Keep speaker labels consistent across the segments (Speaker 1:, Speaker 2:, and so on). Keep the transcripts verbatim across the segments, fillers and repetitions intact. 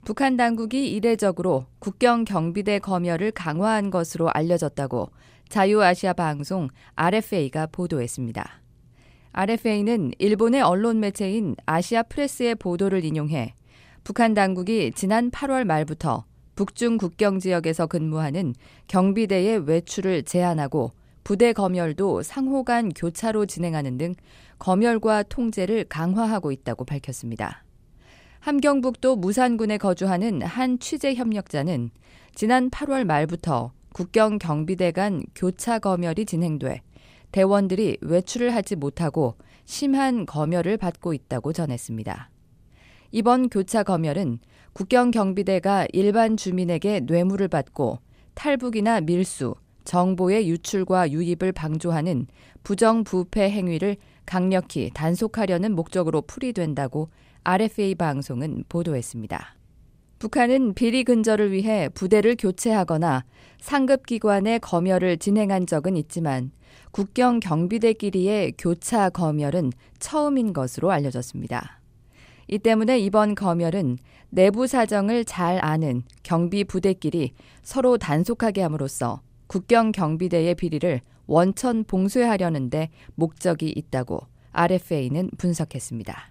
Speaker 1: 북한 당국이 이례적으로 국경 경비대 검열을 강화한 것으로 알려졌다고 자유아시아 방송 알에프에이가 보도했습니다. 알에프에이는 일본의 언론 매체인 아시아 프레스의 보도를 인용해 북한 당국이 지난 팔월 말부터 북중 국경 지역에서 근무하는 경비대의 외출을 제한하고 부대 검열도 상호 간 교차로 진행하는 등 검열과 통제를 강화하고 있다고 밝혔습니다. 함경북도 무산군에 거주하는 한 취재 협력자는 지난 팔월 말부터 국경 경비대 간 교차 검열이 진행돼 대원들이 외출을 하지 못하고 심한 검열을 받고 있다고 전했습니다. 이번 교차 검열은 국경 경비대가 일반 주민에게 뇌물을 받고 탈북이나 밀수, 정보의 유출과 유입을 방조하는 부정부패 행위를 강력히 단속하려는 목적으로 풀이된다고 알에프에이 방송은 보도했습니다. 북한은 비리 근절을 위해 부대를 교체하거나 상급기관의 검열을 진행한 적은 있지만 국경 경비대끼리의 교차 검열은 처음인 것으로 알려졌습니다. 이 때문에 이번 검열은 내부 사정을 잘 아는 경비 부대끼리 서로 단속하게 함으로써 국경 경비대의 비리를 원천 봉쇄하려는 데 목적이 있다고 알에프에이는 분석했습니다.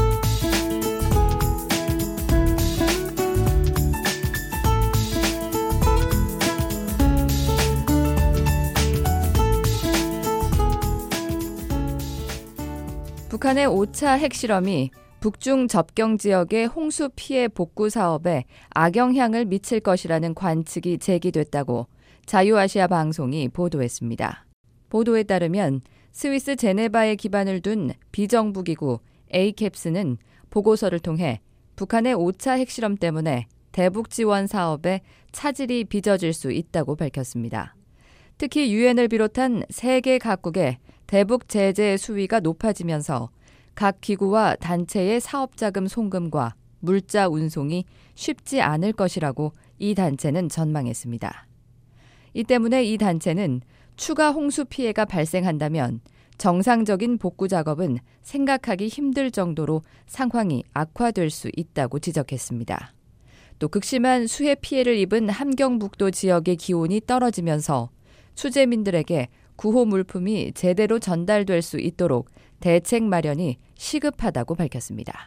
Speaker 1: 북한의 오 차 핵실험이 북중 접경 지역의 홍수 피해 복구 사업에 악영향을 미칠 것이라는 관측이 제기됐다고 자유아시아 방송이 보도했습니다. 보도에 따르면 스위스 제네바에 기반을 둔 비정부기구 에이캡스는 보고서를 통해 북한의 오 차 핵실험 때문에 대북 지원 사업에 차질이 빚어질 수 있다고 밝혔습니다. 특히 유엔을 비롯한 세계 각국의 대북 제재 수위가 높아지면서 각 기구와 단체의 사업자금 송금과 물자 운송이 쉽지 않을 것이라고 이 단체는 전망했습니다. 이 때문에 이 단체는 추가 홍수 피해가 발생한다면 정상적인 복구 작업은 생각하기 힘들 정도로 상황이 악화될 수 있다고 지적했습니다. 또 극심한 수해 피해를 입은 함경북도 지역의 기온이 떨어지면서 수재민들에게 구호 물품이 제대로 전달될 수 있도록 대책 마련이 시급하다고 밝혔습니다.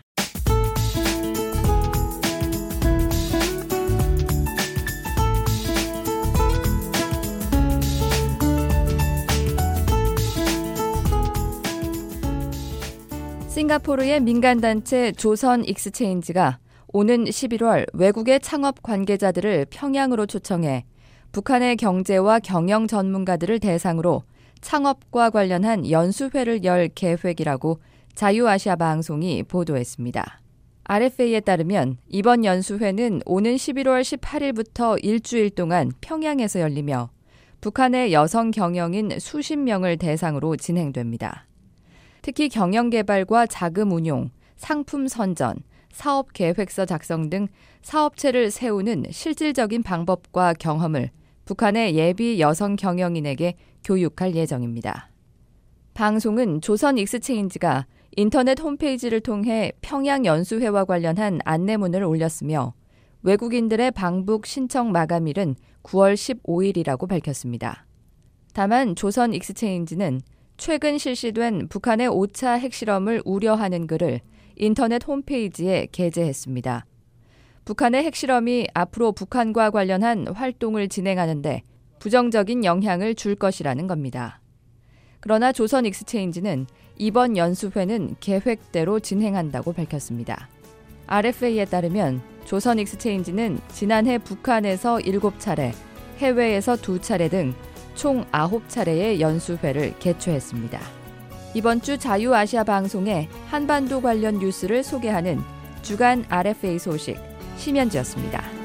Speaker 1: 싱가포르의 민간단체 조선 익스체인지가 오는 십일월 외국의 창업 관계자들을 평양으로 초청해 북한의 경제와 경영 전문가들을 대상으로 창업과 관련한 연수회를 열 계획이라고 자유아시아 방송이 보도했습니다. 알에프에이에 따르면 이번 연수회는 오는 십일월 십팔일부터 일주일 동안 평양에서 열리며 북한의 여성 경영인 수십 명을 대상으로 진행됩니다. 특히 경영개발과 자금 운용, 상품 선전, 사업 계획서 작성 등 사업체를 세우는 실질적인 방법과 경험을 북한의 예비 여성 경영인에게 교육할 예정입니다. 방송은 조선 익스체인지가 인터넷 홈페이지를 통해 평양 연수회와 관련한 안내문을 올렸으며 외국인들의 방북 신청 마감일은 구월 십오일이라고 밝혔습니다. 다만 조선 익스체인지는 최근 실시된 북한의 오 차 핵실험을 우려하는 글을 인터넷 홈페이지에 게재했습니다. 북한의 핵실험이 앞으로 북한과 관련한 활동을 진행하는데 부정적인 영향을 줄 것이라는 겁니다. 그러나 조선 익스체인지는 이번 연수회는 계획대로 진행한다고 밝혔습니다. 알에프에이에 따르면 조선 익스체인지는 지난해 북한에서 일곱 차례, 해외에서 두 차례 등 총 아홉 차례의 연수회를 개최했습니다. 이번 주 자유아시아 방송에 한반도 관련 뉴스를 소개하는 주간 알에프에이 소식 심현지였습니다.